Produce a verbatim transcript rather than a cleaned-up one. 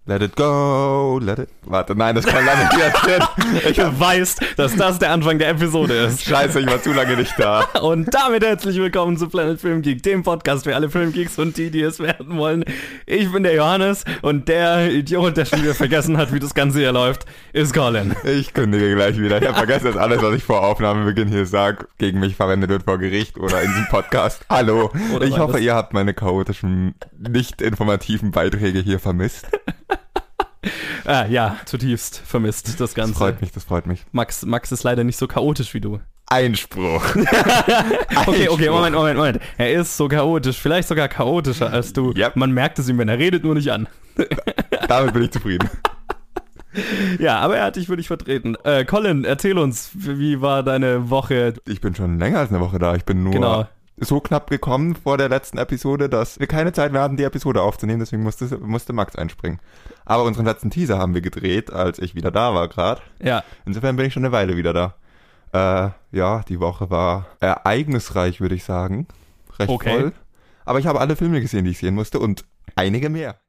Let it go, let it... Warte, nein, das kann leider nicht erzählen. Ich du weißt, dass das der Anfang der Episode ist. Scheiße, ich war zu lange nicht da. Und damit herzlich willkommen zu Planet Film Geek, dem Podcast für alle Filmgeeks und die, die es werden wollen. Ich bin der Johannes und der Idiot, der schon wieder vergessen hat, wie das Ganze hier läuft, ist Colin. Ich kündige gleich wieder. Ich habe vergessen, dass alles, was ich vor Aufnahmebeginn hier sage, gegen mich verwendet wird vor Gericht oder in diesem Podcast. Hallo. Oder ich hoffe, das? ihr habt meine chaotischen, nicht informativen Beiträge hier vermisst. Ah, ja, zutiefst vermisst das Ganze. Das freut mich, das freut mich. Max, Max ist leider nicht so chaotisch wie du. Einspruch. Okay, okay, Moment, Moment, Moment. Er ist so chaotisch, vielleicht sogar chaotischer als du. Yep. Man merkt es ihm, wenn er redet, nur nicht an. Damit bin ich zufrieden. Ja, aber er hat dich wirklich vertreten. Äh, Colin, erzähl uns, wie war deine Woche? Ich bin schon länger als eine Woche da. Ich bin nur Genau. so knapp gekommen vor der letzten Episode, dass wir keine Zeit mehr hatten, die Episode aufzunehmen. Deswegen musste, musste Max einspringen. Aber unseren letzten Teaser haben wir gedreht, als ich wieder da war gerade. Ja. Insofern bin ich schon eine Weile wieder da. Äh, ja, die Woche war ereignisreich, würde ich sagen. Recht Okay. voll. Aber ich habe alle Filme gesehen, die ich sehen musste und einige mehr.